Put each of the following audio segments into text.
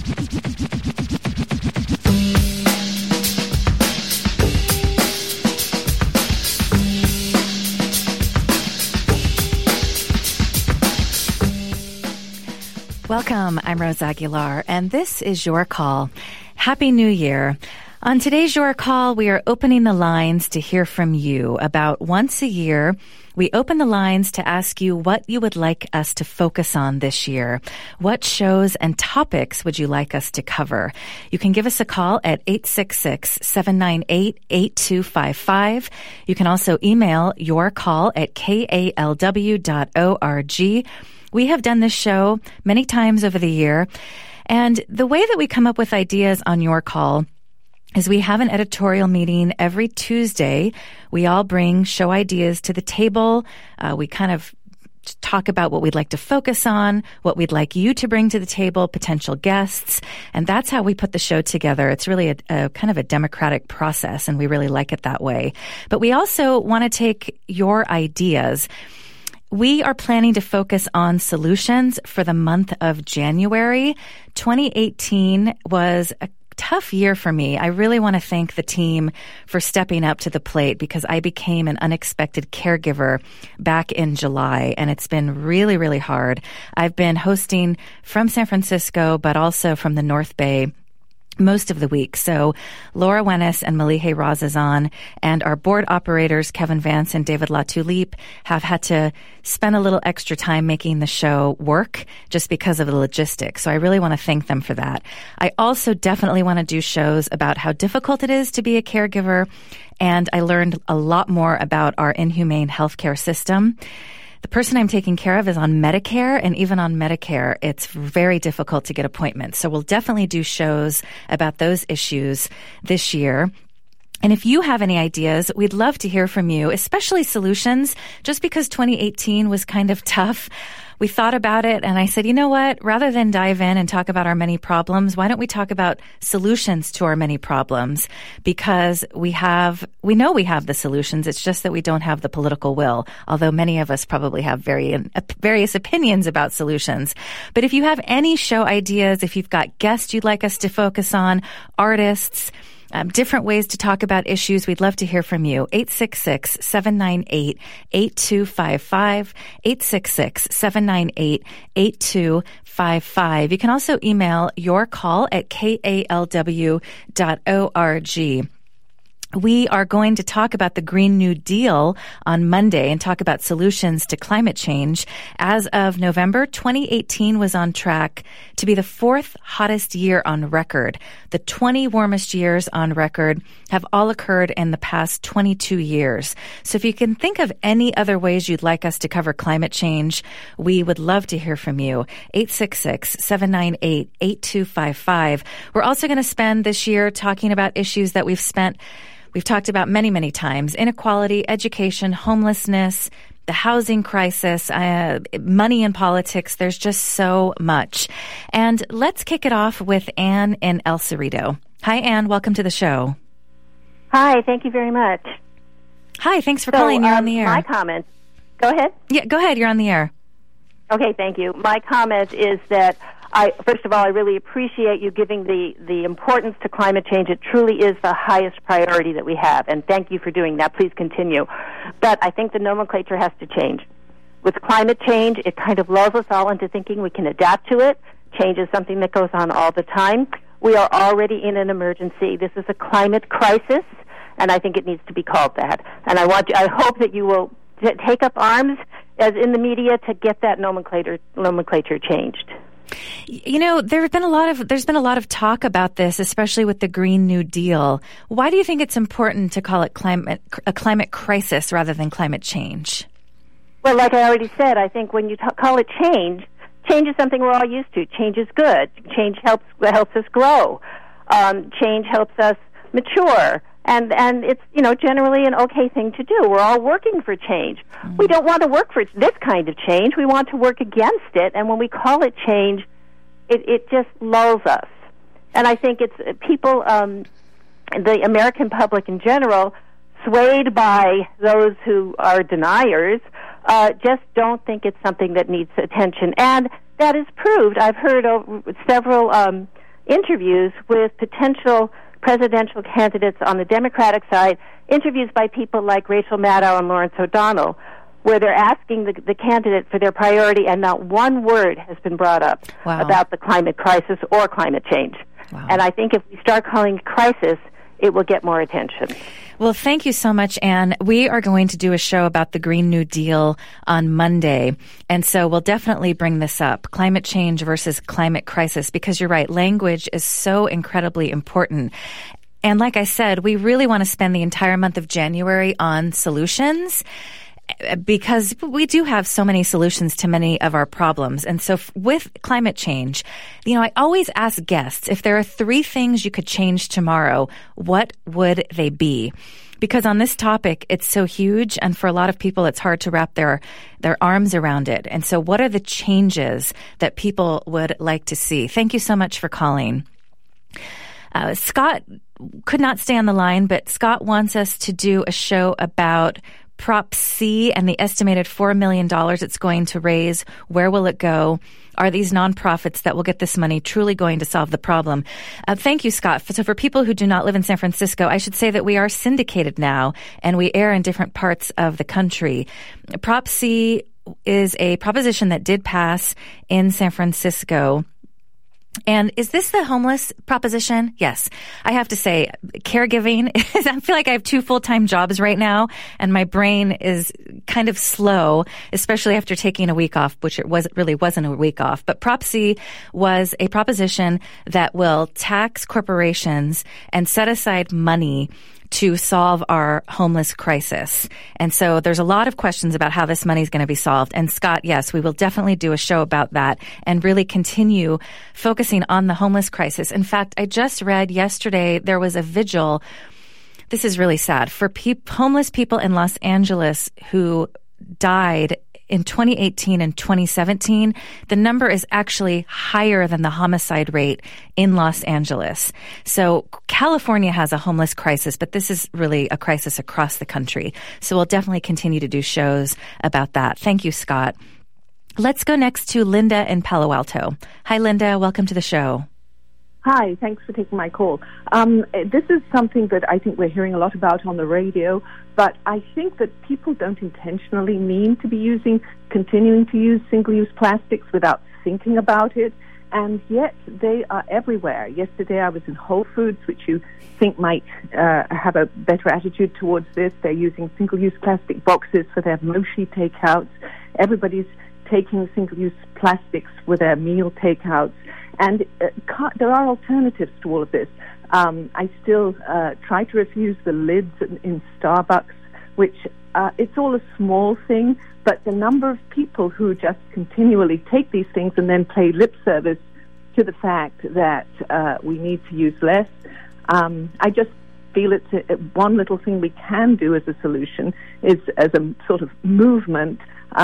Welcome, I'm Rose Aguilar, and this is Your Call. Happy New Year. On today's Your Call, we are opening the lines to hear from you. About once a year, we open the lines to ask you what you would like us to focus on this year. What shows and topics would you like us to cover? You can give us a call at 866-798-8255. You can also email yourcall@kalw.org. We have done this show many times over the year, and the way that we come up with ideas on Your Call is we have an editorial meeting every Tuesday. We all bring show ideas to the table. We kind of talk about what we'd like to focus on, what we'd like you to bring to the table, potential guests, and that's how we put the show together. It's really a kind of a democratic process, and we really like it that way. But we also want to take your ideas. We are planning to focus on solutions for the month of January. 2018 was a tough year for me. I really want to thank the team for stepping up to the plate because I became an unexpected caregiver back in July, and it's been really, really hard. I've been hosting from San Francisco, but also from the North Bay most of the week. So Laura Wenis and Malihe Razazan and our board operators, Kevin Vance and David Latulippe, have had to spend a little extra time making the show work just because of the logistics. So I really want to thank them for that. I also definitely want to do shows about how difficult it is to be a caregiver. And I learned a lot more about our inhumane healthcare system. The person I'm taking care of is on Medicare, and even on Medicare, it's very difficult to get appointments. So we'll definitely do shows about those issues this year. And if you have any ideas, we'd love to hear from you, especially solutions. Just because 2018 was kind of tough, we thought about it, and I said, you know what? Rather than dive in and talk about our many problems, why don't we talk about solutions to our many problems? Because we know we have the solutions. It's just that we don't have the political will, although many of us probably have various opinions about solutions. But if you have any show ideas, if you've got guests you'd like us to focus on, artists, different ways to talk about issues, we'd love to hear from you. 866-798-8255, 866-798-8255. You can also email yourcall@kalw.org. We are going to talk about the Green New Deal on Monday and talk about solutions to climate change. As of November, 2018 was on track to be the fourth hottest year on record. The 20 warmest years on record have all occurred in the past 22 years. So if you can think of any other ways you'd like us to cover climate change, we would love to hear from you. 866-798-8255. We're also going to spend this year talking about issues that we've talked about many, many times: inequality, education, homelessness, the housing crisis, money in politics. There's just so much. And let's kick it off with Anne in El Cerrito. Hi, Anne. Welcome to the show. Hi. Thank you very much. Hi. Thanks for calling. You're on the air. My comment. Go ahead. Yeah, go ahead. You're on the air. Okay. Thank you. My comment is that first of all, I really appreciate you giving the importance to climate change. It truly is the highest priority that we have, and thank you for doing that. Please continue. But I think the nomenclature has to change. With climate change, it kind of lulls us all into thinking we can adapt to it. Change is something that goes on all the time. We are already in an emergency. This is a climate crisis, and I think it needs to be called that. And I hope that you will take up arms, as in the media, to get that nomenclature changed. You know, there's been a lot of talk about this, especially with the Green New Deal. Why do you think it's important to call it a climate crisis rather than climate change? Well, like I already said, I think when you call it change is something we're all used to. Change is good. Change helps us grow. Change helps us mature. And it's, generally an okay thing to do. We're all working for change. Mm-hmm. We don't want to work for this kind of change. We want to work against it. And when we call it change, it just lulls us. And I think it's people, the American public in general, swayed by those who are deniers, just don't think it's something that needs attention. And that is proved. I've heard several interviews with potential presidential candidates on the Democratic side, interviews by people like Rachel Maddow and Lawrence O'Donnell, where they're asking the candidate for their priority, and not one word has been brought up about the climate crisis or climate change. Wow. And I think if we start calling it crisis, it will get more attention. Well, thank you so much, Anne. We are going to do a show about the Green New Deal on Monday. And so we'll definitely bring this up, climate change versus climate crisis, because you're right, language is so incredibly important. And like I said, we really want to spend the entire month of January on solutions, because we do have so many solutions to many of our problems. And so with climate change, I always ask guests, if there are 3 things you could change tomorrow, what would they be? Because on this topic, it's so huge, and for a lot of people, it's hard to wrap their arms around it. And so what are the changes that people would like to see? Thank you so much for calling. Scott could not stay on the line, but Scott wants us to do a show about Prop C and the estimated $4 million it's going to raise. Where will it go? Are these nonprofits that will get this money truly going to solve the problem? Thank you, Scott. So for people who do not live in San Francisco, I should say that we are syndicated now, and we air in different parts of the country. Prop C is a proposition that did pass in San Francisco. And is this the homeless proposition? Yes. I have to say, caregiving is, I feel like I have 2 full-time jobs right now, and my brain is kind of slow, especially after taking a week off, which really wasn't a week off. But Prop C was a proposition that will tax corporations and set aside money to solve our homeless crisis. And so there's a lot of questions about how this money is going to be solved. And Scott, yes, we will definitely do a show about that and really continue focusing on the homeless crisis. In fact, I just read yesterday there was a vigil. This is really sad for homeless people in Los Angeles who died in 2018 and 2017. The number is actually higher than the homicide rate in Los Angeles. So California has a homeless crisis, but this is really a crisis across the country. So we'll definitely continue to do shows about that. Thank you, Scott. Let's go next to Linda in Palo Alto. Hi, Linda. Welcome to the show. Hi, thanks for taking my call. This is something that I think we're hearing a lot about on the radio, but I think that people don't intentionally mean to be continuing to use single-use plastics without thinking about it, and yet they are everywhere. Yesterday I was in Whole Foods, which you think might have a better attitude towards this. They're using single-use plastic boxes for their mochi takeouts. Everybody's taking single-use plastics with their meal takeouts. And there are alternatives to all of this. I still try to refuse the lids in Starbucks, which it's all a small thing, but the number of people who just continually take these things and then pay lip service to the fact that we need to use less, I just feel it's one little thing we can do as a solution is as a sort of movement,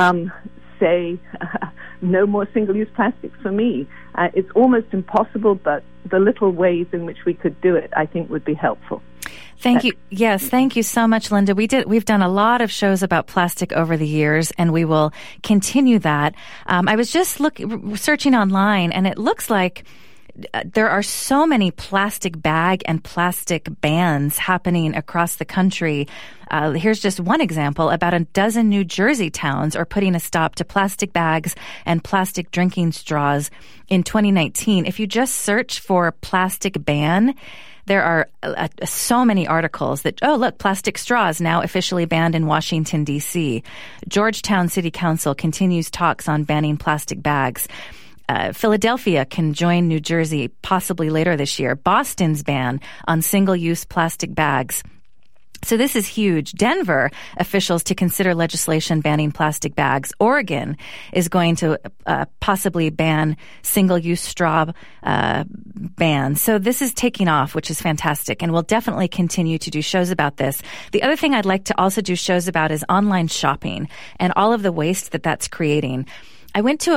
say no more single-use plastics for me. It's almost impossible, but the little ways in which we could do it, I think, would be helpful. Thank you. Yes, thank you so much, Linda. We've done a lot of shows about plastic over the years, and we will continue that. I was just searching online, and it looks like there are so many plastic bag and plastic bans happening across the country. Here's just one example. About a dozen New Jersey towns are putting a stop to plastic bags and plastic drinking straws in 2019. If you just search for plastic ban, there are so many articles that, look, plastic straws now officially banned in Washington, D.C. Georgetown City Council continues talks on banning plastic bags. Philadelphia can join New Jersey possibly later this year. Boston's ban on single-use plastic bags. So this is huge. Denver officials to consider legislation banning plastic bags. Oregon is going to possibly ban single-use straw ban. So this is taking off, which is fantastic, and we'll definitely continue to do shows about this. The other thing I'd like to also do shows about is online shopping and all of the waste that's creating. I went to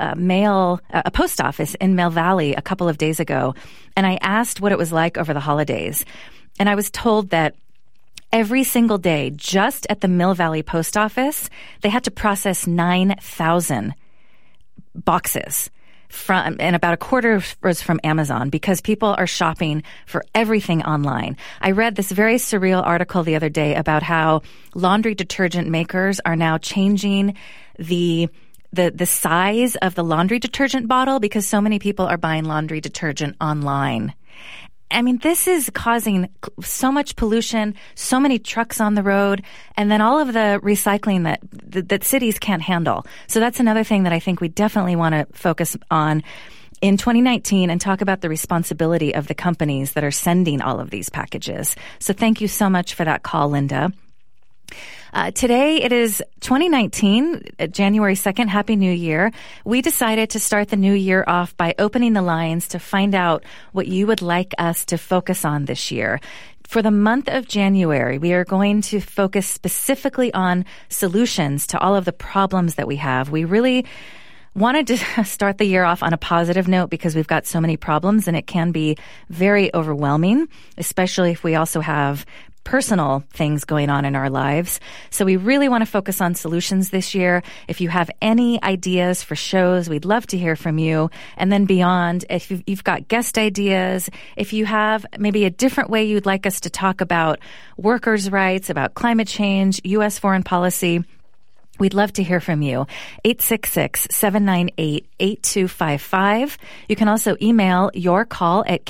a post office in Mill Valley a couple of days ago, and I asked what it was like over the holidays. And I was told that every single day, just at the Mill Valley post office, they had to process 9,000 boxes and about a quarter was from Amazon, because people are shopping for everything online. I read this very surreal article the other day about how laundry detergent makers are now changing the size of the laundry detergent bottle because so many people are buying laundry detergent online. I mean, this is causing so much pollution, so many trucks on the road, and then all of the recycling that cities can't handle. So that's another thing that I think we definitely want to focus on in 2019 and talk about the responsibility of the companies that are sending all of these packages. So thank you so much for that call, Linda. Today it is 2019, January 2nd. Happy New Year. We decided to start the new year off by opening the lines to find out what you would like us to focus on this year. For the month of January, we are going to focus specifically on solutions to all of the problems that we have. We really wanted to start the year off on a positive note because we've got so many problems and it can be very overwhelming, especially if we also have personal things going on in our lives. So we really want to focus on solutions this year. If you have any ideas for shows, we'd love to hear from you. And then beyond, if you've got guest ideas, if you have maybe a different way you'd like us to talk about workers' rights, about climate change, U.S. foreign policy, we'd love to hear from you. 866-798-8255. You can also email your call at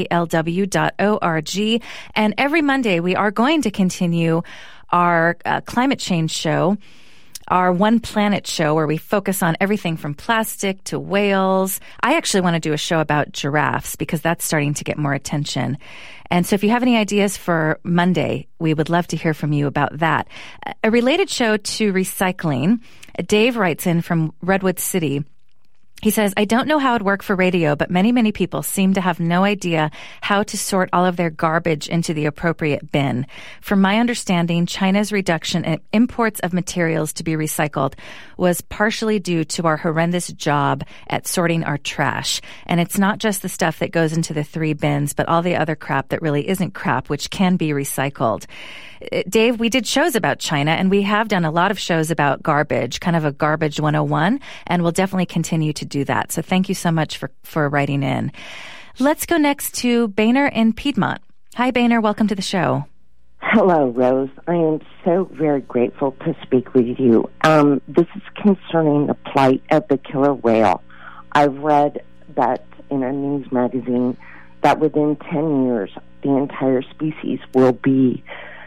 kalw.org. And every Monday, we are going to continue our climate change show, our One Planet show, where we focus on everything from plastic to whales. I actually want to do a show about giraffes because that's starting to get more attention. And so if you have any ideas for Monday, we would love to hear from you about that. A related show to recycling, Dave writes in from Redwood City. He says, I don't know how it worked for radio, but many people seem to have no idea how to sort all of their garbage into the appropriate bin. From my understanding, China's reduction in imports of materials to be recycled was partially due to our horrendous job at sorting our trash. And it's not just the stuff that goes into the 3 bins, but all the other crap that really isn't crap, which can be recycled. Dave, we did shows about China, and we have done a lot of shows about garbage, kind of a garbage 101, and we'll definitely continue to do that. So thank you so much for writing in. Let's go next to Boehner in Piedmont. Hi, Boehner. Welcome to the show. Hello, Rose. I am so very grateful to speak with you. This is concerning the plight of the killer whale. I've read that in a news magazine that within 10 years, the entire species will be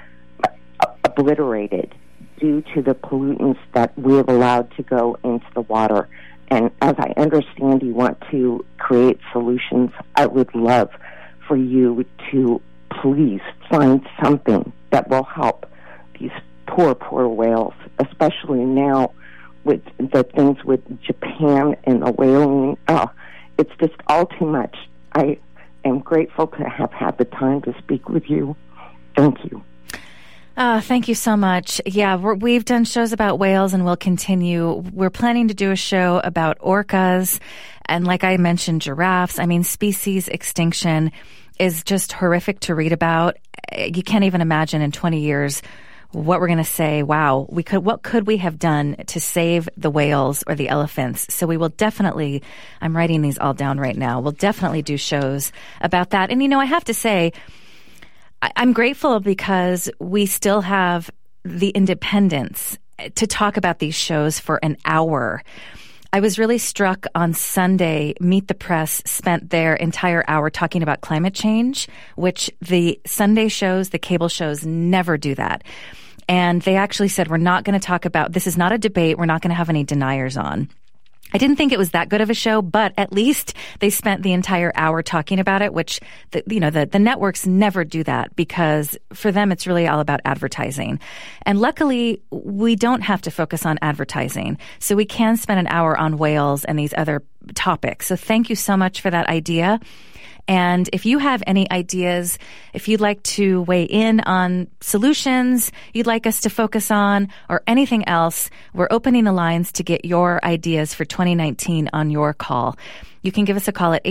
obliterated due to the pollutants that we have allowed to go into the water. And as I understand you want to create solutions, I would love for you to please find something that will help these poor whales, especially now with the things with Japan and the whaling. It's just all too much. I am grateful to have had the time to speak with you. Thank you. Thank you so much. Yeah, we've done shows about whales and we'll continue. We're planning to do a show about orcas and, like I mentioned, giraffes. I mean, species extinction is just horrific to read about. You can't even imagine in 20 years what we're going to say, wow, what could we have done to save the whales or the elephants? So we will definitely, I'm writing these all down right now, we'll definitely do shows about that. And, I have to say, I'm grateful because we still have the independence to talk about these shows for an hour. I was really struck on Sunday. Meet the Press spent their entire hour talking about climate change, which the Sunday shows, the cable shows, never do that. And they actually said, we're not going to talk about, this is not a debate, we're not going to have any deniers on. I didn't think it was that good of a show, but at least they spent the entire hour talking about it, which the networks never do that because for them it's really all about advertising. And luckily, we don't have to focus on advertising. So we can spend an hour on whales and these other topics. So thank you so much for that idea. And if you have any ideas, if you'd like to weigh in on solutions you'd like us to focus on or anything else, we're opening the lines to get your ideas for 2019 on your call. You can give us a call at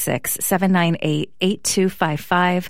866-798-8255,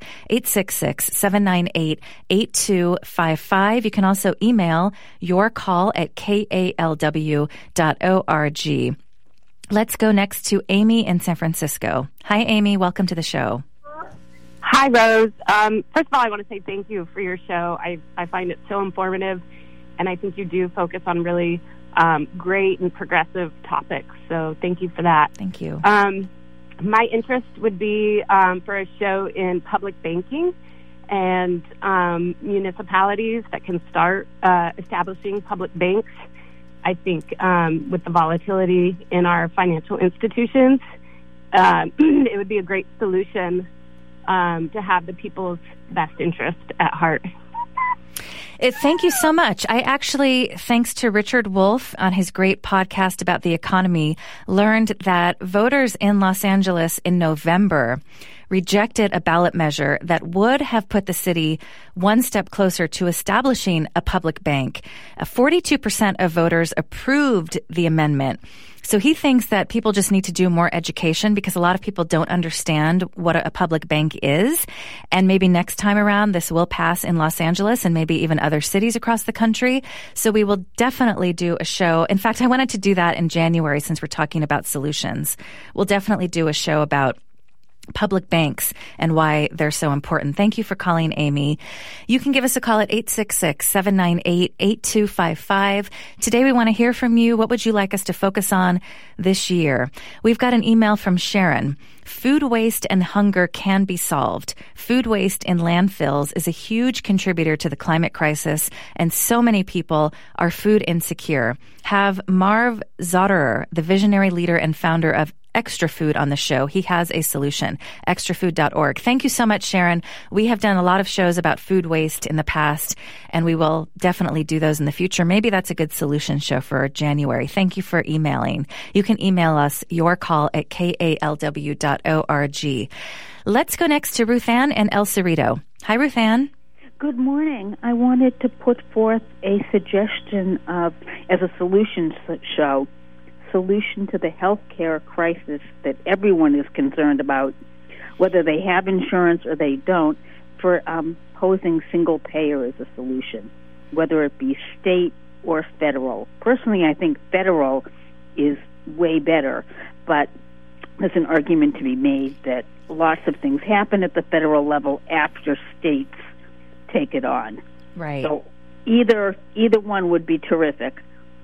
866-798-8255. You can also email your call at kalw.org. Let's go next to Amy in San Francisco. Hi, Amy. Welcome to the show. Hi, Rose. First of all, I want to say thank you for your show. I find it so informative, and I think you do focus on really great and progressive topics. So thank you for that. Thank you. My interest would be for a show in public banking and municipalities that can start establishing public banks. I think with the volatility in our financial institutions, it would be a great solution to have the people's best interest at heart. Thank you so much. I actually, thanks to Richard Wolff on his great podcast about the economy, learned that voters in Los Angeles in November rejected a ballot measure that would have put the city one step closer to establishing a public bank. 42% of voters approved the amendment. So he thinks that people just need to do more education because a lot of people don't understand what a public bank is. And maybe next time around, this will pass in Los Angeles and maybe even other cities across the country. So we will definitely do a show. In fact, I wanted to do that in January since we're talking about solutions. We'll definitely do a show about public banks and why they're so important. Thank you for calling, Amy. You can give us a call at 866-798-8255. Today we want to hear from you. What would you like us to focus on this year? We've got an email from Sharon. Food waste and hunger can be solved. Food waste in landfills is a huge contributor to the climate crisis, and so many people are food insecure. Have Marv Zotterer, the visionary leader and founder of Extra Food, on the show. He has a solution. Extrafood.org. Thank you so much, Sharon. We have done a lot of shows about food waste in the past, and we will definitely do those in the future. Maybe that's a good solution show for January. Thank you for emailing. You can email us your call at kalw.org. Let's go next to Ruth Ann and El Cerrito. Hi, Ruth Ann. Good morning. I wanted to put forth a suggestion as a solution show. Solution to the healthcare crisis that everyone is concerned about, whether they have insurance or they don't, for posing single payer as a solution, whether it be state or federal. Personally, I think federal is way better, but there's an argument to be made that lots of things happen at the federal level after states take it on. Right. So either one would be terrific.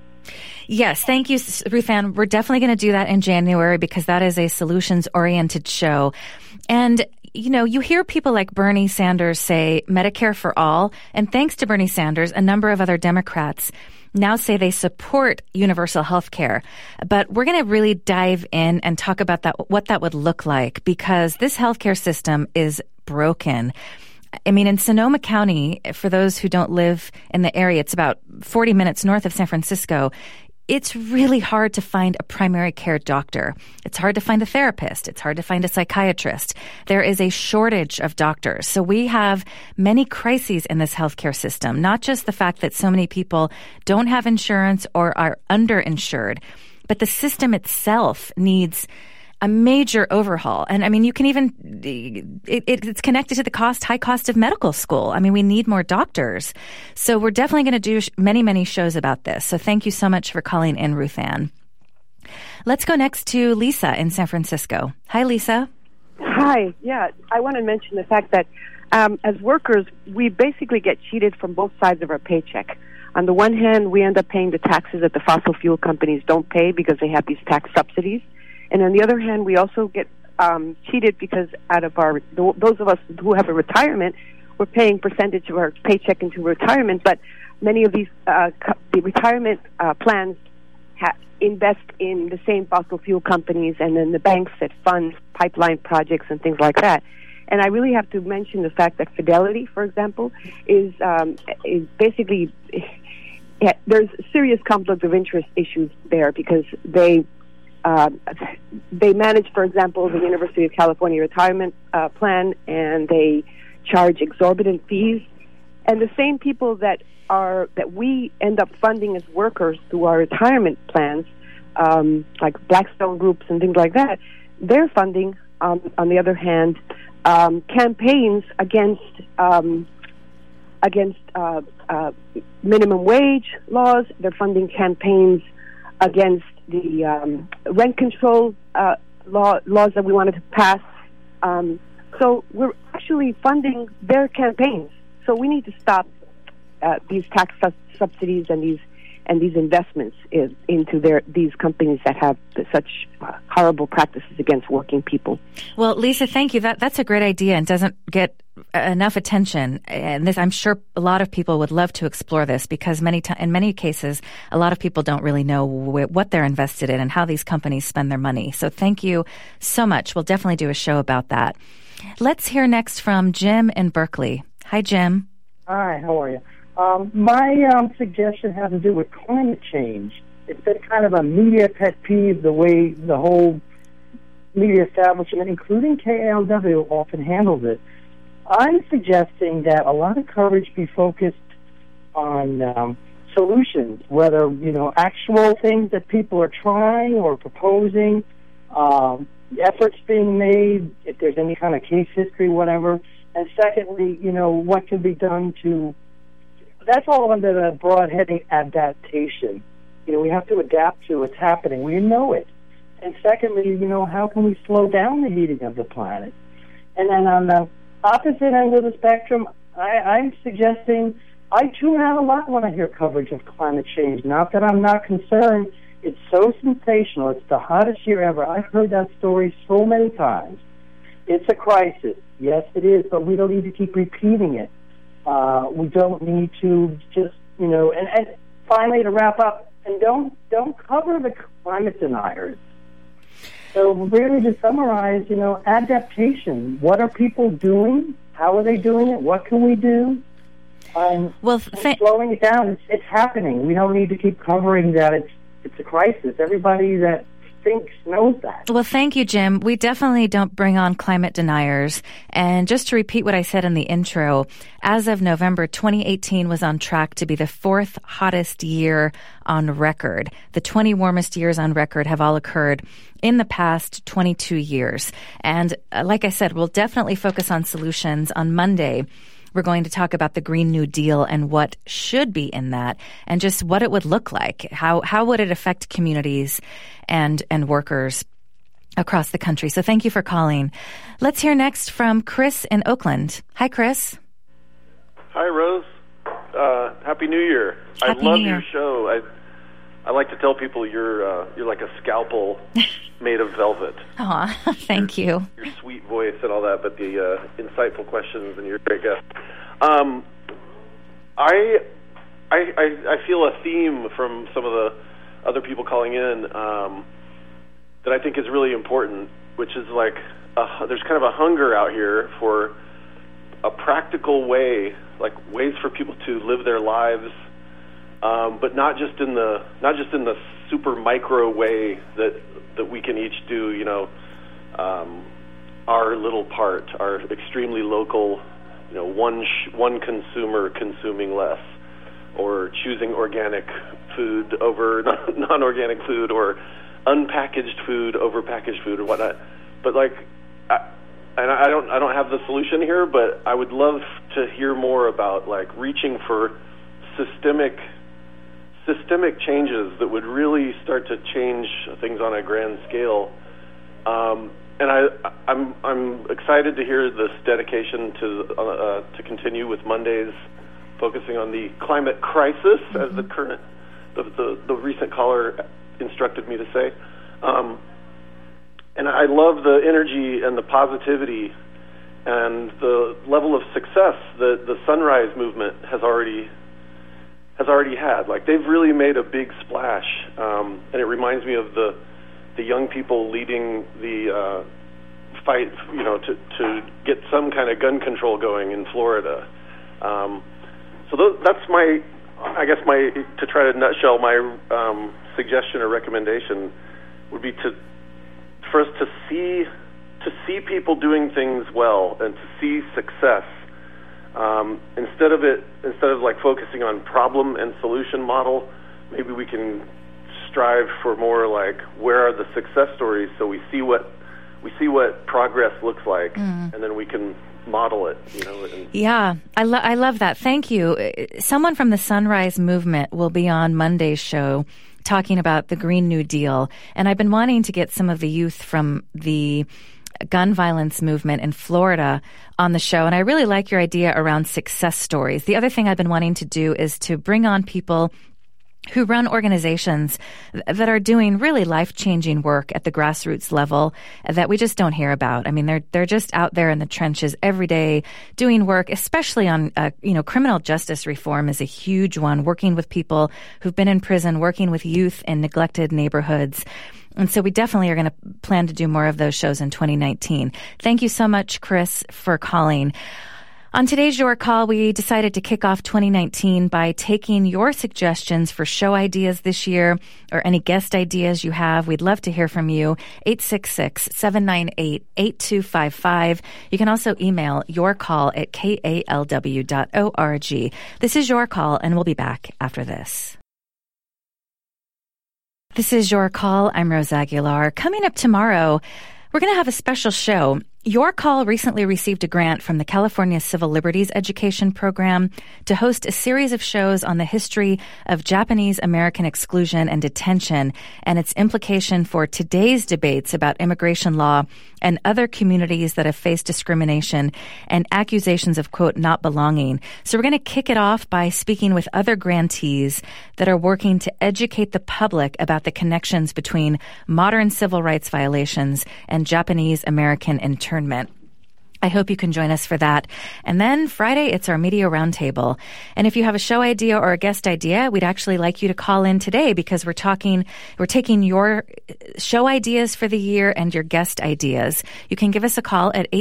Yes, thank you, Ruth Ann. We're definitely going to do that in January because that is a solutions-oriented show. And, you know, you hear people like Bernie Sanders say Medicare for all, and thanks to Bernie Sanders, a number of other Democrats now say they support universal health care. But we're going to really dive in and talk about what that would look like, because this healthcare system is broken. I mean, in Sonoma County, for those who don't live in the area, it's about 40 minutes north of San Francisco. It's really hard to find a primary care doctor. It's hard to find a therapist. It's hard to find a psychiatrist. There is a shortage of doctors. So we have many crises in this healthcare system, not just the fact that so many people don't have insurance or are underinsured, but the system itself needs a major overhaul. And I mean, you can even, it's connected to the high cost of medical school. I mean, we need more doctors. So we're definitely going to do many, many shows about this. So thank you so much for calling in, Ruth Ann. Let's go next to Lisa in San Francisco. Hi, Lisa. Hi. Yeah, I want to mention the fact that as workers, we basically get cheated from both sides of our paycheck. On the one hand, we end up paying the taxes that the fossil fuel companies don't pay because they have these tax subsidies. And on the other hand, we also get cheated because out of those of us who have a retirement, we're paying percentage of our paycheck into retirement. But many of these the retirement plans invest in the same fossil fuel companies and then the banks that fund pipeline projects and things like that. And I really have to mention the fact that Fidelity, for example, is basically there's serious conflict of interest issues there because they manage, for example, the University of California retirement plan, and they charge exorbitant fees. And the same people that we end up funding as workers through our retirement plans, like Blackstone groups and things like that, they're funding, on the other hand, campaigns against minimum wage laws. They're funding campaigns against rent control laws that we wanted to pass. So we're actually funding their campaigns. So we need to stop these tax subsidies and these investments into these companies that have such horrible practices against working people. Well, Lisa, thank you. That's a great idea and doesn't get enough attention. And this, I'm sure a lot of people would love to explore this because in many cases, a lot of people don't really know what they're invested in and how these companies spend their money. So thank you so much. We'll definitely do a show about that. Let's hear next from Jim in Berkeley. Hi, Jim. Hi, how are you? My suggestion has to do with climate change. It's been kind of a media pet peeve, the way the whole media establishment, including KALW, often handles it. I'm suggesting that a lot of coverage be focused on solutions, whether, actual things that people are trying or proposing, efforts being made, if there's any kind of case history, whatever. And secondly, what can be done to... That's all under the broad heading adaptation. We have to adapt to what's happening. We know it. And secondly, how can we slow down the heating of the planet? And then on the opposite end of the spectrum, I'm suggesting I tune out a lot when I hear coverage of climate change. Not that I'm not concerned. It's so sensational. It's the hottest year ever. I've heard that story so many times. It's a crisis. Yes, it is, but we don't need to keep repeating it. We don't need to just, and finally to wrap up, and don't cover the climate deniers. So really to summarize, adaptation. What are people doing? How are they doing it? What can we do? Slowing it down, it's happening. We don't need to keep covering that it's a crisis. Everybody that thinks knows that. Well, thank you, Jim. We definitely don't bring on climate deniers. And just to repeat what I said in the intro, as of November, 2018 was on track to be the fourth hottest year on record. The 20 warmest years on record have all occurred in the past 22 years. And like I said, we'll definitely focus on solutions on Monday. We're going to talk about the Green New Deal and what should be in that and just what it would look like. How would it affect communities and workers across the country? So thank you for calling. Let's hear next from Chris in Oakland. Hi, Chris. Hi, Rose. Happy New Year. Happy I love New Year. your show. I like to tell people you're like a scalpel made of velvet. Aw, thank you. Your sweet voice and all that, but the insightful questions, and you're a great guest. I feel a theme from some of the other people calling in that I think is really important, which is like there's kind of a hunger out here for a practical way, like ways for people to live their lives, but not just in the super micro way that we can each do, our little part, our extremely local, one consumer consuming less, or choosing organic food over non-organic food, or unpackaged food over packaged food, or whatnot. But I don't have the solution here, but I would love to hear more about reaching for systemic changes that would really start to change things on a grand scale. And I'm excited to hear this dedication to continue with Mondays, focusing on the climate crisis, as the recent caller instructed me to say. And I love the energy and the positivity and the level of success that the Sunrise movement has already had. They've really made a big splash, and it reminds me of the young people leading the fight, to get some kind of gun control going in Florida. So that's to try to nutshell my suggestion or recommendation would be for us to see people doing things well and to see success. Instead of focusing on problem and solution model, maybe we can strive for more where are the success stories, so we see what progress looks like, and then we can model it. Yeah, I love that. Thank you. Someone from the Sunrise Movement will be on Monday's show. talking about the Green New Deal. And I've been wanting to get some of the youth from the gun violence movement in Florida on the show. And I really like your idea around success stories. The other thing I've been wanting to do is to bring on people who run organizations that are doing really life-changing work at the grassroots level that we just don't hear about. I mean, they're just out there in the trenches every day doing work, especially on, criminal justice reform is a huge one, working with people who've been in prison, working with youth in neglected neighborhoods. And so we definitely are going to plan to do more of those shows in 2019. Thank you so much, Chris, for calling. On today's Your Call, we decided to kick off 2019 by taking your suggestions for show ideas this year or any guest ideas you have. We'd love to hear from you. 866-798-8255. You can also email yourcall@kalw.org. This is Your Call, and we'll be back after this. This is Your Call. I'm Rose Aguilar. Coming up tomorrow, we're going to have a special show. Your Call recently received a grant from the California Civil Liberties Education Program to host a series of shows on the history of Japanese American exclusion and detention and its implication for today's debates about immigration law and other communities that have faced discrimination and accusations of, quote, not belonging. So we're going to kick it off by speaking with other grantees that are working to educate the public about the connections between modern civil rights violations and Japanese American internment. I hope you can join us for that. And then Friday, it's our Media Roundtable. And if you have a show idea or a guest idea, we'd actually like you to call in today because we're taking your show ideas for the year and your guest ideas. You can give us a call at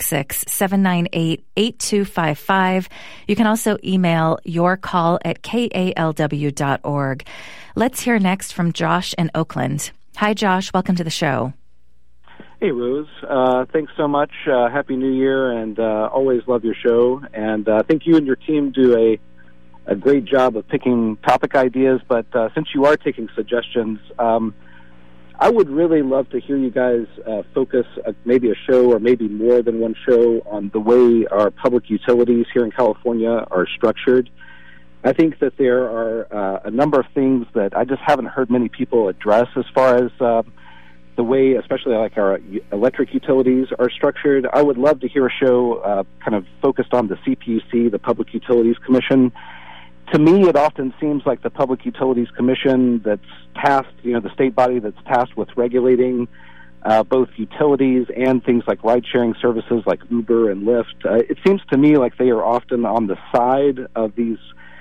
866-798-8255. You can also email yourcall@kalw.org. Let's hear next from Josh in Oakland. Hi, Josh. Welcome to the show. Hey, Rose. Thanks so much. Happy New Year, and always love your show. And I think you and your team do a great job of picking topic ideas. But since you are taking suggestions, I would really love to hear you guys focus maybe a show or maybe more than one show on the way our public utilities here in California are structured. I think that there are a number of things that I just haven't heard many people address as far as the way, especially like our electric utilities are structured. I would love to hear a show kind of focused on the CPUC, the Public Utilities Commission. To me, it often seems like the Public Utilities Commission that's tasked, the state body that's tasked with regulating both utilities and things like ride-sharing services like Uber and Lyft. It seems to me like they are often on the side of these,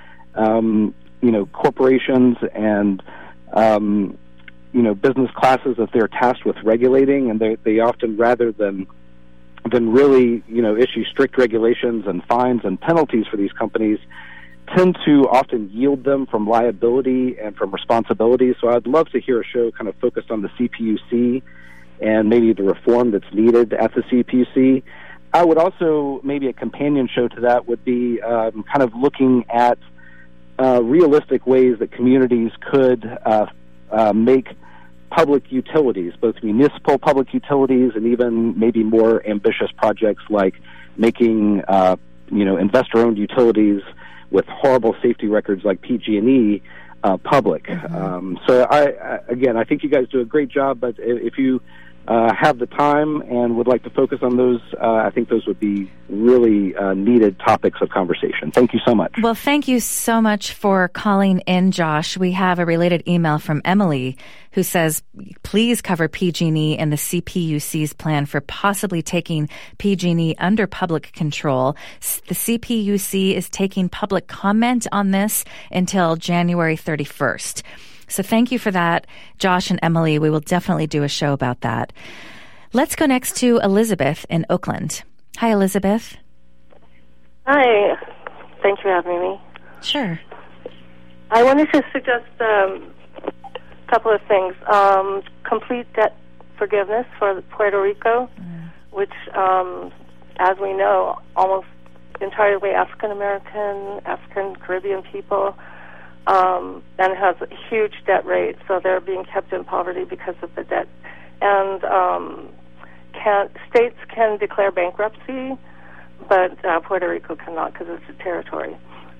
corporations and business classes that they're tasked with regulating, and they often, rather than really, issue strict regulations and fines and penalties for these companies, tend to often yield them from liability and from responsibility. So I'd love to hear a show kind of focused on the CPUC and maybe the reform that's needed at the CPUC. I would also, maybe a companion show to that would be kind of looking at realistic ways that communities could make public utilities, both municipal public utilities and even maybe more ambitious projects like making, investor-owned utilities with horrible safety records like PG&E public. Mm-hmm. So I think you guys do a great job, but if you have the time and would like to focus on those, I think those would be really needed topics of conversation. Thank you so much. Well, thank you so much for calling in, Josh. We have a related email from Emily who says, please cover PG&E and the CPUC's plan for possibly taking PG&E under public control. The CPUC is taking public comment on this until January 31st. So thank you for that, Josh and Emily. We will definitely do a show about that. Let's go next to Elizabeth in Oakland. Hi, Elizabeth. Hi. Thanks for having me. Sure. I wanted to suggest a couple of things. Complete debt forgiveness for Puerto Rico, which, as we know, almost entirely African-American, African-Caribbean people, and has a huge debt rate, so they're being kept in poverty because of the debt. And states can declare bankruptcy, but Puerto Rico cannot because it's a territory.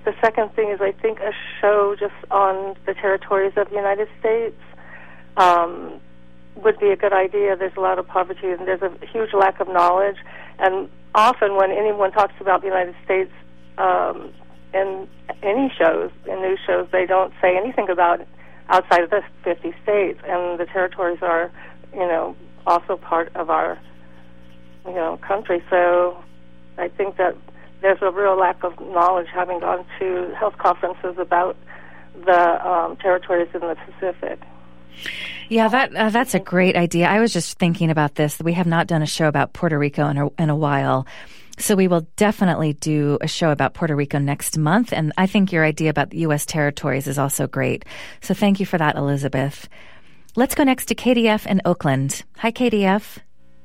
the second thing is I think a show just on the territories of the United States would be a good idea. There's a lot of poverty and there's a huge lack of knowledge. And often when anyone talks about the United States in any shows, in news shows, they don't say anything about outside of the 50 states. And the territories are, also part of our, country. So I think that there's a real lack of knowledge, having gone to health conferences about the territories in the Pacific. Yeah, that's a great idea. I was just thinking about this. We have not done a show about Puerto Rico in a while. So we will definitely do a show about Puerto Rico next month. And I think your idea about the U.S. territories is also great. So thank you for that, Elizabeth. Let's go next to KDF in Oakland. Hi, KDF.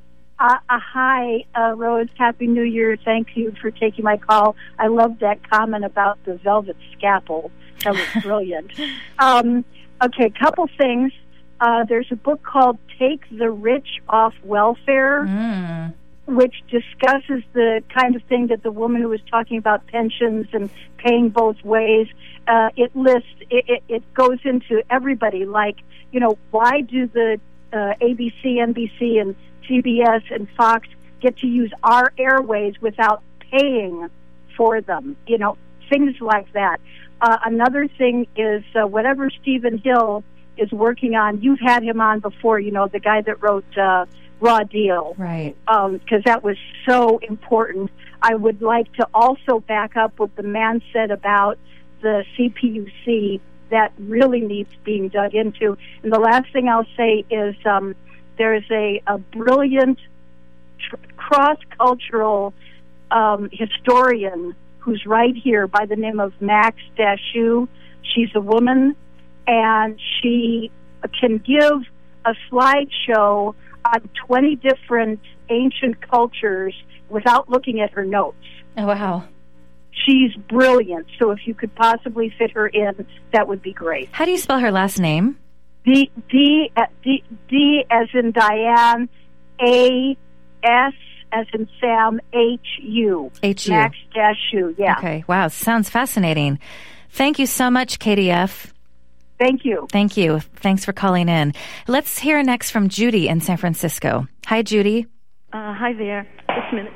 Hi, Rose. Happy New Year. Thank you for taking my call. I love that comment about the velvet scalpel. That was brilliant. Okay, couple things. There's a book called Take the Rich Off Welfare, which discusses the kind of thing that the woman who was talking about pensions and paying both ways. It lists, it goes into everybody, like, why do the ABC, NBC, and CBS and Fox get to use our airways without paying for them? Things like that. Another thing is whatever Stephen Hill is working on, you've had him on before, the guy that wrote Raw Deal. Right. Because that was so important. I would like to also back up what the man said about the CPUC. That really needs being dug into. And the last thing I'll say is there's a brilliant cross-cultural historian who's right here by the name of Max Dashu. She's a woman, and she can give a slideshow on 20 different ancient cultures without looking at her notes. Oh, wow. She's brilliant, so if you could possibly fit her in, that would be great. How do you spell her last name? D as in Diane, A S as in Sam, H-U. H-U. Max Dashu, yeah. Okay, wow, sounds fascinating. Thank you so much, KDF. Thank you. Thank you. Thanks for calling in. Let's hear next from Judy in San Francisco. Hi, Judy. Hi there. Just a minute.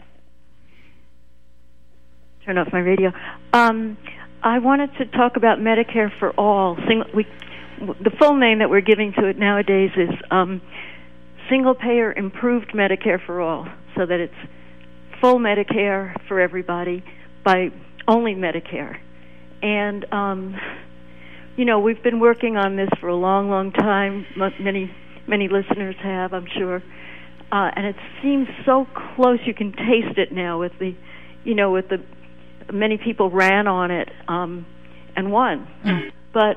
Turn off my radio. I wanted to talk about Medicare for All. The full name that we're giving to it nowadays is Single Payer Improved Medicare for All, so that it's full Medicare for everybody by only Medicare. And, we've been working on this for a long, long time. Many listeners have, I'm sure. And it seems so close. You can taste it now with the many people ran on it and won. But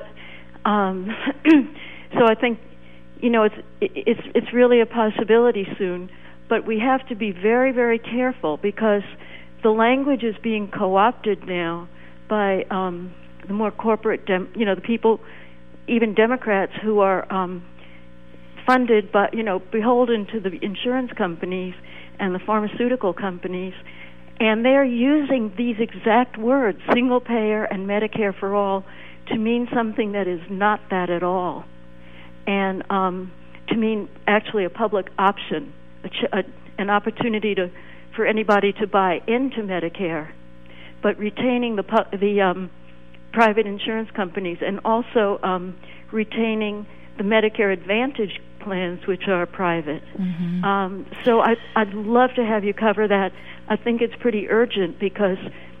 so I think it's really a possibility soon. But we have to be very, very careful because the language is being co-opted now by the more corporate, the people, even Democrats who are funded, but beholden to the insurance companies and the pharmaceutical companies. And they're using these exact words, single payer and Medicare for all, to mean something that is not that at all. And to mean actually a public option, an opportunity for anybody to buy into Medicare, but retaining the private insurance companies and also retaining the Medicare Advantage plans, which are private. Mm-hmm. So I'd love to have you cover that. I think it's pretty urgent because,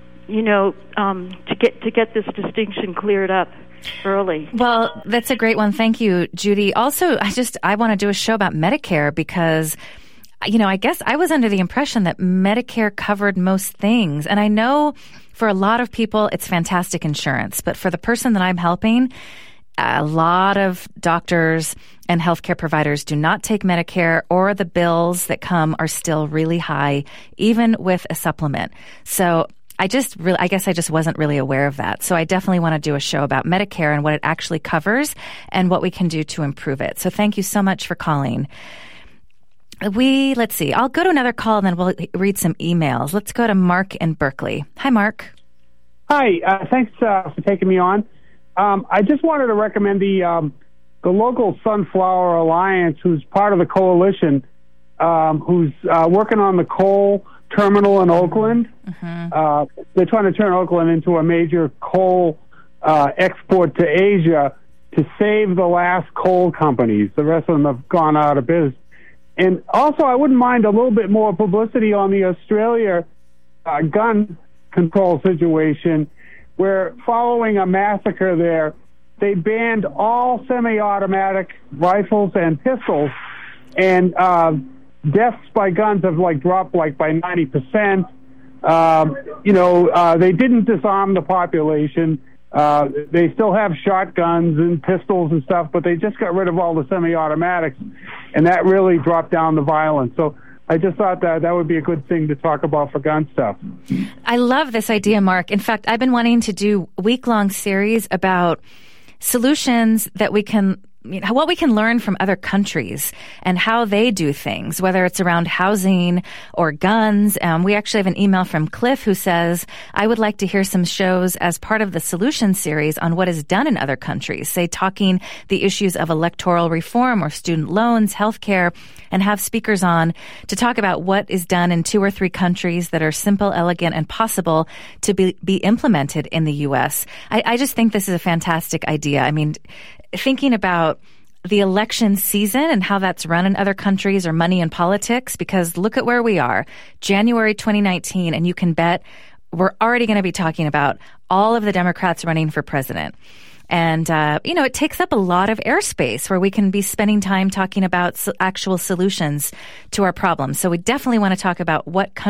to get this distinction cleared up early. Well, that's a great one. Thank you, Judy. Also, I want to do a show about Medicare because, I guess I was under the impression that Medicare covered most things. And I know for a lot of people, it's fantastic insurance. But for the person that I'm helping, a lot of doctors and healthcare providers do not take Medicare, or the bills that come are still really high, even with a supplement. So I guess I just wasn't really aware of that. So I definitely want to do a show about Medicare and what it actually covers and what we can do to improve it. So thank you so much for calling. Let's see. I'll go to another call and then we'll read some emails. Let's go to Mark in Berkeley. Hi, Mark. Hi, thanks for taking me on. I just wanted to recommend the local Sunflower Alliance, who's part of the coalition, who's working on the coal terminal in Oakland. They're trying to turn Oakland into a major coal export to Asia to save the last coal companies. The rest of them have gone out of business. And also, I wouldn't mind a little bit more publicity on the Australia gun control situation, where following a massacre there, they banned all semi-automatic rifles and pistols, and deaths by guns have dropped by 90%. They didn't disarm the population. They still have shotguns and pistols and stuff, but they just got rid of all the semi-automatics, and that really dropped down the violence. So I just thought that would be a good thing to talk about for gun stuff. I love this idea, Mark. In fact, I've been wanting to do week-long series about solutions that we can, what we can learn from other countries and how they do things, whether it's around housing or guns. We actually have an email from Cliff who says, I would like to hear some shows as part of the solution series on what is done in other countries, say talking the issues of electoral reform or student loans, healthcare, and have speakers on to talk about what is done in 2 or 3 countries that are simple, elegant, and possible to be implemented in the U.S. I just think this is a fantastic idea. I mean, thinking about the election season and how that's run in other countries, or money in politics, because look at where we are, January 2019, and you can bet we're already going to be talking about all of the Democrats running for president. And, it takes up a lot of airspace where we can be spending time talking about actual solutions to our problems. So we definitely want to talk about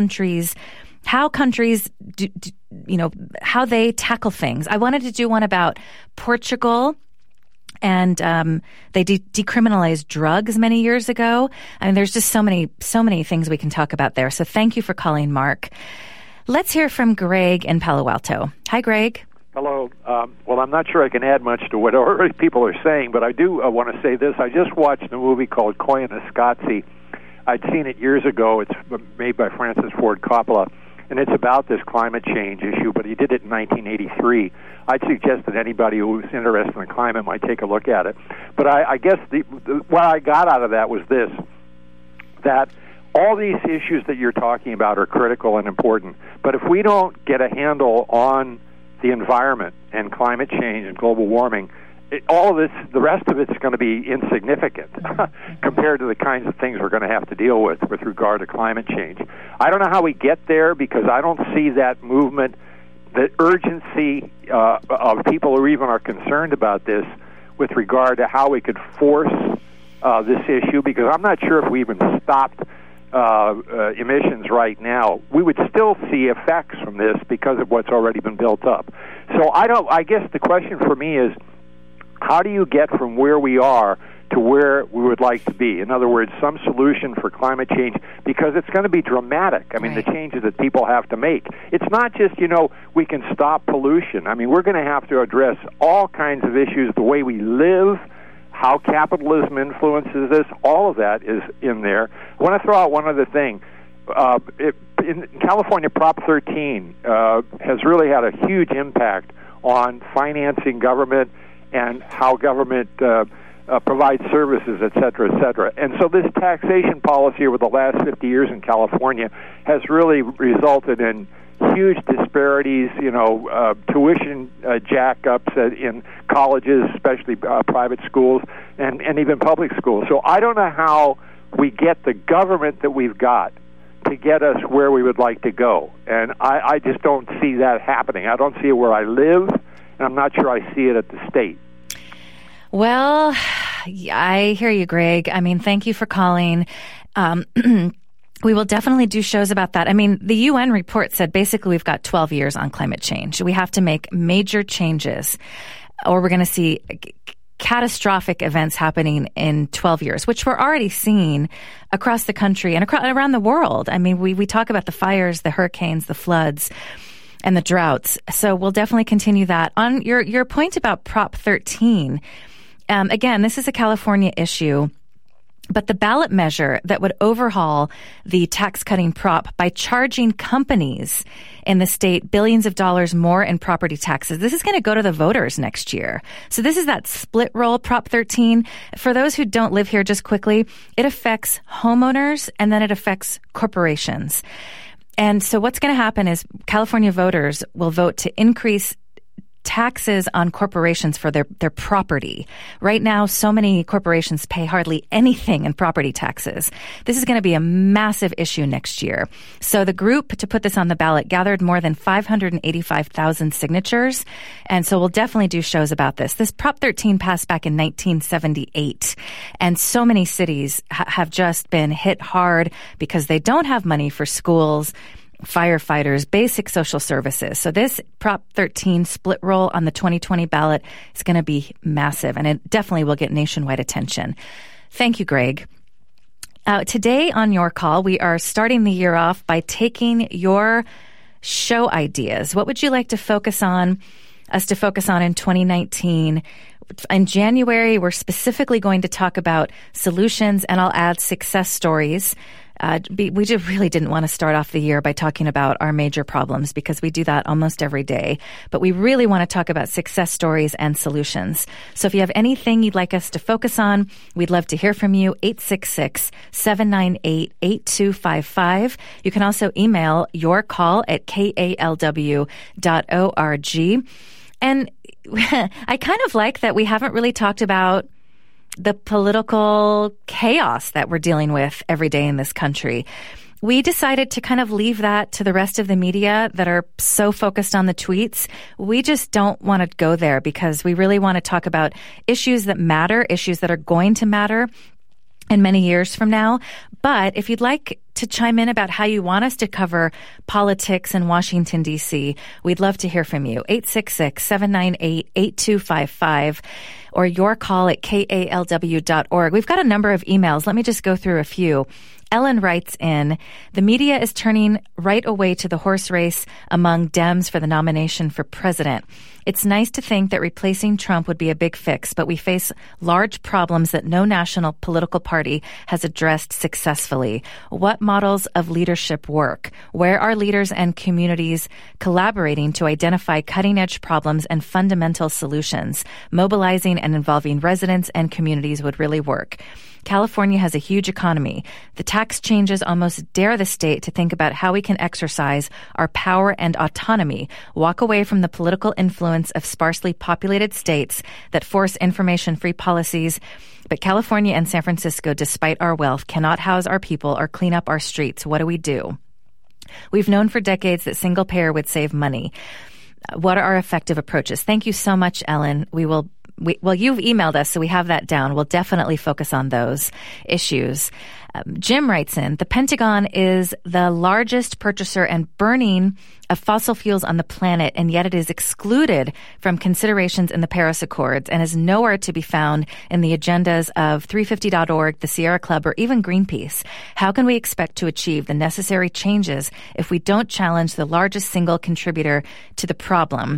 how countries do, how they tackle things. I wanted to do one about Portugal, and they decriminalized drugs many years ago. I mean, there's just so many things we can talk about there. So thank you for calling, Mark. Let's hear from Greg in Palo Alto. Hi, Greg. Hello. Well, I'm not sure I can add much to what already people are saying, but I do want to say this. I just watched a movie called Koyaanisqatsi. I'd seen it years ago. It's made by Francis Ford Coppola, and it's about this climate change issue, but he did it in 1983. I'd suggest that anybody who's interested in climate might take a look at it. But I guess what I got out of that was this, that all these issues that you're talking about are critical and important, but if we don't get a handle on the environment and climate change and global warming, all of this, the rest of it's going to be insignificant compared to the kinds of things we're going to have to deal with regard to climate change. I don't know how we get there, because I don't see that movement, the urgency of people who even are concerned about this with regard to how we could force this issue, because I'm not sure if we even stopped emissions right now, we would still see effects from this because of what's already been built up. So I guess the question for me is, how do you get from where we are to where we would like to be? In other words, some solution for climate change, because it's going to be dramatic. I mean, the changes that people have to make. It's not just, we can stop pollution. I mean, we're going to have to address all kinds of issues, the way we live, how capitalism influences this, all of that is in there. I want to throw out one other thing. In California, Prop 13 has really had a huge impact on financing government and how government provides services, et cetera, et cetera. And so this taxation policy over the last 50 years in California has really resulted in huge disparities, tuition jack-ups in colleges, especially private schools, and even public schools. So I don't know how we get the government that we've got to get us where we would like to go. And I just don't see that happening. I don't see it where I live, and I'm not sure I see it at the state. Well, I hear you, Greg. I mean, thank you for calling. We will definitely do shows about that. I mean, the UN report said basically we've got 12 years on climate change. We have to make major changes, or we're going to see catastrophic events happening in 12 years, which we're already seeing across the country and around the world. I mean, we talk about the fires, the hurricanes, the floods, and the droughts. So we'll definitely continue that. On your point about Prop 13, again, this is a California issue. but the ballot measure that would overhaul the tax-cutting prop by charging companies in the state billions of dollars more in property taxes. This is going to go to the voters next year. So this is that split roll Prop 13. For those who don't live here, just quickly, it affects homeowners and then it affects corporations. And so what's going to happen is California voters will vote to increase taxes on corporations for their property. Right now, so many corporations pay hardly anything in property taxes. This is going to be a massive issue next year. So the group to put this on the ballot gathered more than 585,000 signatures. And so we'll definitely do shows about this. This Prop 13 passed back in 1978. And so many cities have just been hit hard because they don't have money for schools, firefighters, basic social services. So this Prop 13 split roll on the 2020 ballot is going to be massive, and it definitely will get nationwide attention. Thank you, Greg. Today on Your Call, we are starting the year off by taking your show ideas. What would you like to focus on in 2019? In January, we're specifically going to talk about solutions, and I'll add success stories. We just really didn't want to start off the year by talking about our major problems because we do that almost every day. But we really want to talk about success stories and solutions. So if you have anything you'd like us to focus on, we'd love to hear from you. 866-798-8255. You can also email yourcall@kalw.org. And I kind of like that we haven't really talked about the political chaos that we're dealing with every day in this country. We decided to kind of leave that to the rest of the media that are so focused on the tweets. We just don't want to go there because we really want to talk about issues that matter, issues that are going to matter in many years from now. But if you'd like to chime in about how you want us to cover politics in Washington, D.C., we'd love to hear from you. 866-798-8255 or yourcall@kalw.org. We've got a number of emails. Let me just go through a few. Ellen writes in, the media is turning right away to the horse race among Dems for the nomination for president. It's nice to think that replacing Trump would be a big fix, but we face large problems that no national political party has addressed successfully. What models of leadership work? Where are leaders and communities collaborating to identify cutting-edge problems and fundamental solutions? Mobilizing and involving residents and communities would really work. California has a huge economy. The tax changes almost dare the state to think about how we can exercise our power and autonomy, walk away from the political influence of sparsely populated states that force information-free policies. But California and San Francisco, despite our wealth, cannot house our people or clean up our streets. What do we do? We've known for decades that single payer would save money. What are our effective approaches? Thank you so much, Ellen. Well, you've emailed us, so we have that down. We'll definitely focus on those issues. Jim writes in, the Pentagon is the largest purchaser and burning of fossil fuels on the planet, and yet it is excluded from considerations in the Paris Accords and is nowhere to be found in the agendas of 350.org, the Sierra Club, or even Greenpeace. How can we expect to achieve the necessary changes if we don't challenge the largest single contributor to the problem?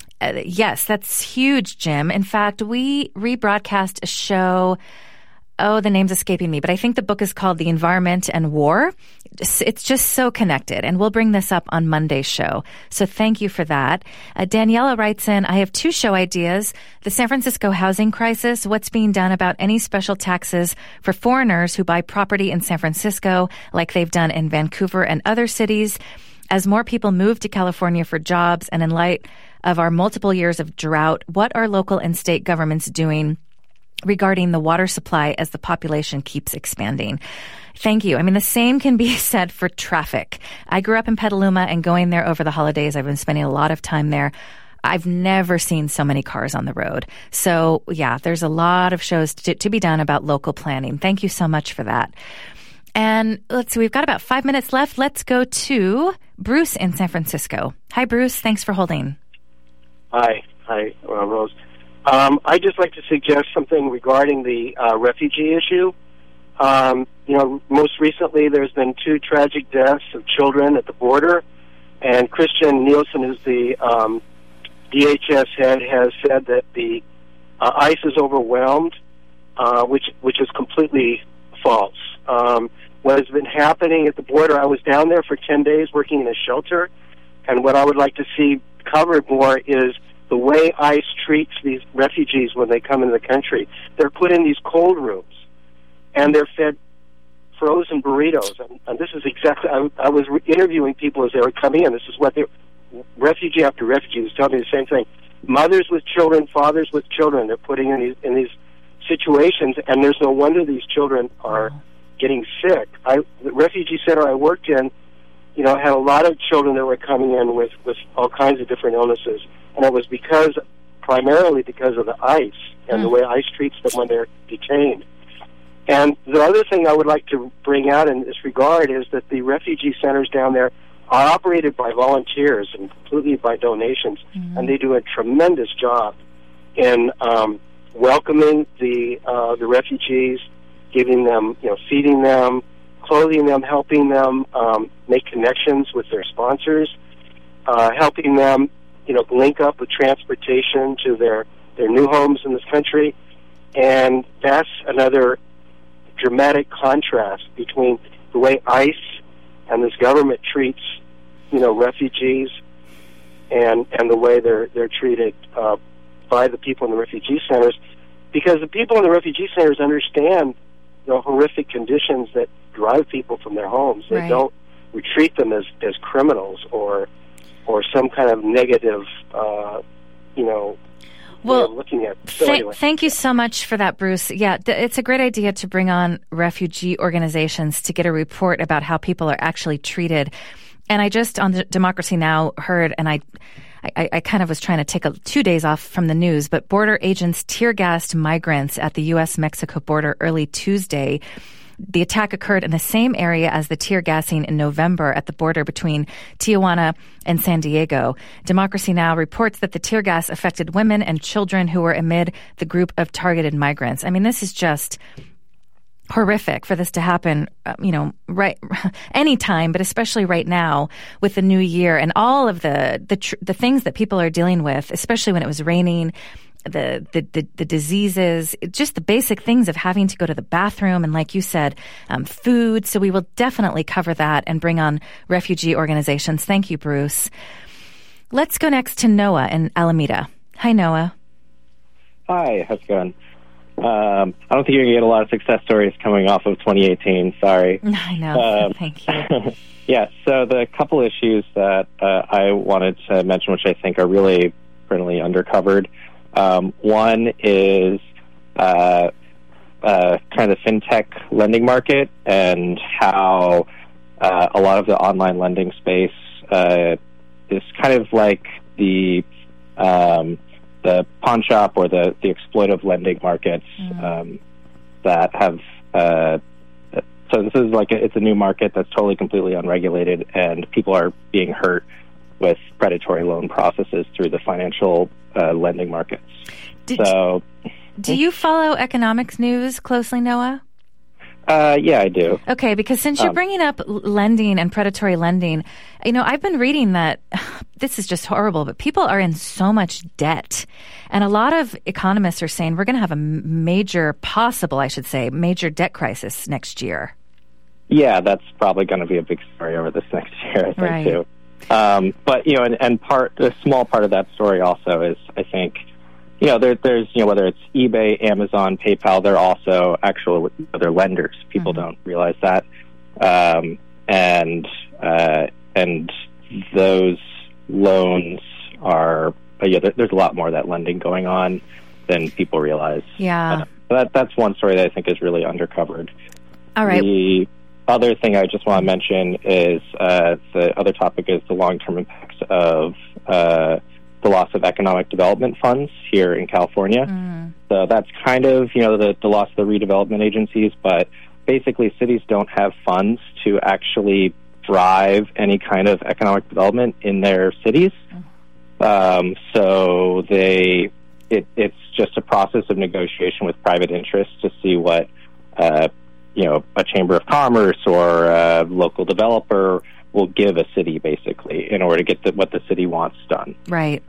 Yes, that's huge, Jim. In fact, we rebroadcast a show. Oh, the name's escaping me, but I think the book is called The Environment and War. It's just so connected, and we'll bring this up on Monday's show. So thank you for that. Daniela writes in, I have two show ideas. The San Francisco housing crisis, what's being done about any special taxes for foreigners who buy property in San Francisco, like they've done in Vancouver and other cities. As more people move to California for jobs and in light of our multiple years of drought, what are local and state governments doing regarding the water supply as the population keeps expanding? Thank you. I mean, the same can be said for traffic. I grew up in Petaluma, and going there over the holidays, I've been spending a lot of time there. I've never seen so many cars on the road. So, yeah, there's a lot of shows to be done about local planning. Thank you so much for that. And let's see, we've got about 5 minutes left. Let's go to Bruce in San Francisco. Hi, Bruce. Thanks for holding. Hi, Rose. I'd just like to suggest something regarding the refugee issue. Most recently there's been 2 tragic deaths of children at the border, and Christian Nielsen, who's the DHS head, has said that the ICE is overwhelmed, which is completely false. What has been happening at the border, I was down there for 10 days working in a shelter, and what I would like to see covered more is the way ICE treats these refugees when they come into the country. They're put in these cold rooms, and they're fed frozen burritos. And this is exactly, I was interviewing people as they were coming in. This is what refugee after refugee was telling me the same thing. Mothers with children, fathers with children, they're putting in these situations, and there's no wonder these children are getting sick. The refugee center I worked in, had a lot of children that were coming in with all kinds of different illnesses, and it was primarily because of the ICE and the way ICE treats them when they're detained. And the other thing I would like to bring out in this regard is that the refugee centers down there are operated by volunteers and completely by donations, and they do a tremendous job in welcoming the refugees, giving them, feeding them, clothing them, helping them make connections with their sponsors, helping them, link up with transportation to their new homes in this country. And that's another dramatic contrast between the way ICE and this government treats, refugees, and the way they're treated by the people in the refugee centers, because the people in the refugee centers understand the horrific conditions that drive people from their homes. They don't treat them as criminals or some kind of negative, way of looking at. So thank you so much for that, Bruce. Yeah, it's a great idea to bring on refugee organizations to get a report about how people are actually treated. And I just on Democracy Now! Heard, and I kind of was trying to take 2 days off from the news, but border agents tear-gassed migrants at the U.S.-Mexico border early Tuesday. The attack occurred in the same area as the tear gassing in November at the border between Tijuana and San Diego. Democracy Now! Reports that the tear gas affected women and children who were amid the group of targeted migrants. I mean, this is just horrific for this to happen, right anytime, but especially right now with the new year and all of the things that people are dealing with, especially when it was raining, the diseases, just the basic things of having to go to the bathroom, and like you said, food. So we will definitely cover that and bring on refugee organizations. Thank you, Bruce. Let's go next to Noah in Alameda. Hi, Noah. Hi, how's it going? I don't think you're going to get a lot of success stories coming off of 2018. Sorry. I know. Thank you. Yeah, so the couple issues that I wanted to mention, which I think are really currently undercovered. One is kind of the fintech lending market and how a lot of the online lending space is kind of like the pawn shop or the exploitive lending markets that have. So this is it's a new market that's totally completely unregulated, and people are being hurt with predatory loan processes through the financial lending markets. Do you follow economics news closely, Noah? Yeah, I do. Okay, because since you're bringing up lending and predatory lending, I've been reading that this is just horrible, but people are in so much debt. And a lot of economists are saying we're going to have a major debt crisis next year. Yeah, that's probably going to be a big story over this next year, I think, too. But, a small part of that story also is, I think, there's, whether it's eBay, Amazon, PayPal, they're also they're lenders. People don't realize that. And those loans are, there's a lot more of that lending going on than people realize. Yeah. That's one story that I think is really undercovered. All right. The other thing I just want to mention is the other topic is the long-term impacts of the loss of economic development funds here in California. So that's kind of, the loss of the redevelopment agencies, but basically cities don't have funds to actually drive any kind of economic development in their cities. So it's just a process of negotiation with private interests to see what, a chamber of commerce or a local developer will give a city, basically, in order to get what the city wants done. Right.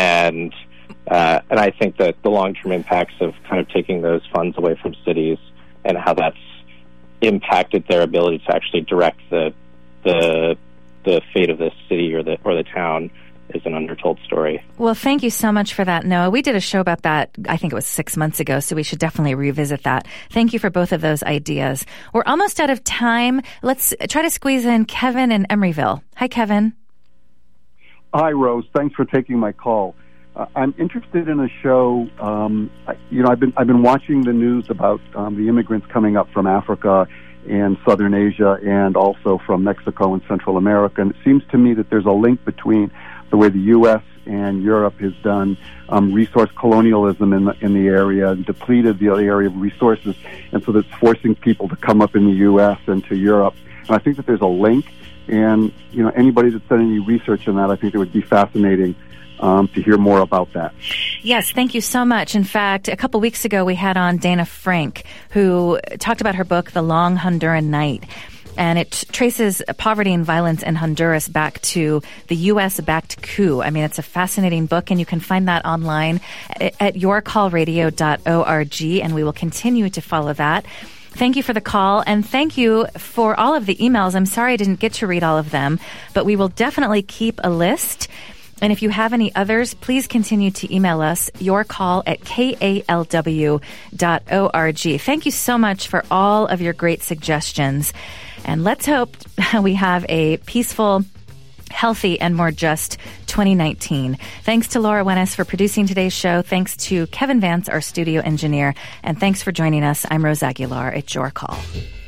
And I think that the long-term impacts of kind of taking those funds away from cities and how that's impacted their ability to actually direct the fate of the city or the town is an undertold story. Well, thank you so much for that, Noah. We did a show about that, I think it was 6 months ago, so we should definitely revisit that. Thank you for both of those ideas. We're almost out of time. Let's try to squeeze in Kevin in Emeryville. Hi, Kevin. Hi, Rose. Thanks for taking my call. I'm interested in a show. I've been watching the news about the immigrants coming up from Africa and Southern Asia, and also from Mexico and Central America. And it seems to me that there's a link between the way the U.S. and Europe has done resource colonialism in the area, and depleted the area of resources, and so that's forcing people to come up in the U.S. and to Europe. And I think that there's a link. And anybody that's done any research on that, I think it would be fascinating to hear more about that. Yes, thank you so much. In fact, a couple weeks ago, we had on Dana Frank, who talked about her book, The Long Honduran Night. And it traces poverty and violence in Honduras back to the U.S.-backed coup. I mean, it's a fascinating book, and you can find that online at yourcallradio.org, and we will continue to follow that. Thank you for the call, and thank you for all of the emails. I'm sorry I didn't get to read all of them, but we will definitely keep a list. And if you have any others, please continue to email us, yourcall@kalw.org. Thank you so much for all of your great suggestions. And let's hope we have a peaceful, healthy, and more just 2019. Thanks to Laura Wenis for producing today's show. Thanks to Kevin Vance, our studio engineer. And thanks for joining us. I'm Rose Aguilar at Your Call.